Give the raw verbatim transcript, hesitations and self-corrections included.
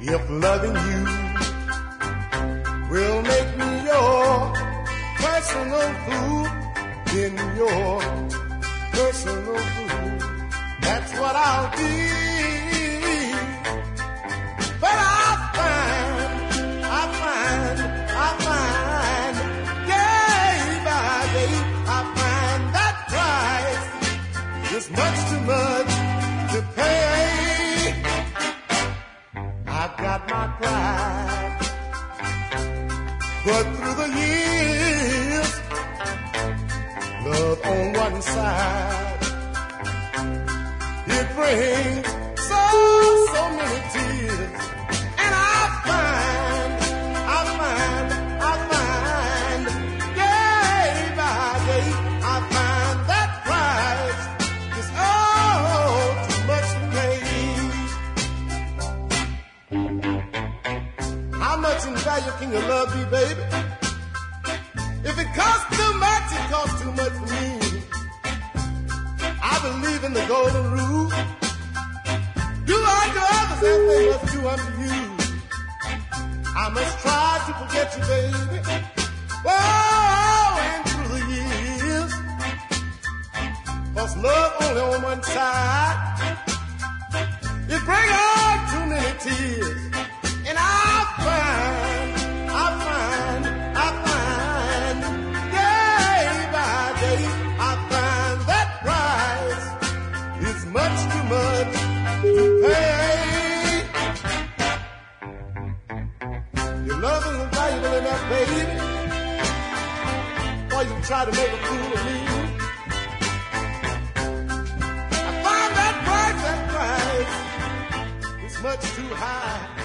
If loving you will make me your personal fool, then your personal fool, that's what I'll be. But I find, I find, I find, day by day, I find that price is much too much to pay. I've got my pride, but through the years, love on one side, it brings so, so many tears. And I find, I find, I find, day by day, I find that price is oh, too much to pay. How much in value can your love be, baby? If it costs too much, it costs too much for me. I believe in the golden rule. Do unto others as they must do unto you. I must try to forget you, baby. Oh, and through the years, 'cause love only on one side, it brings on too many tears. And I find, I find, I find, day by day, I find that price is much too much to pay. Your love isn't valuable enough, baby, why you try to make a fool of me. I find that price, that price is much too high.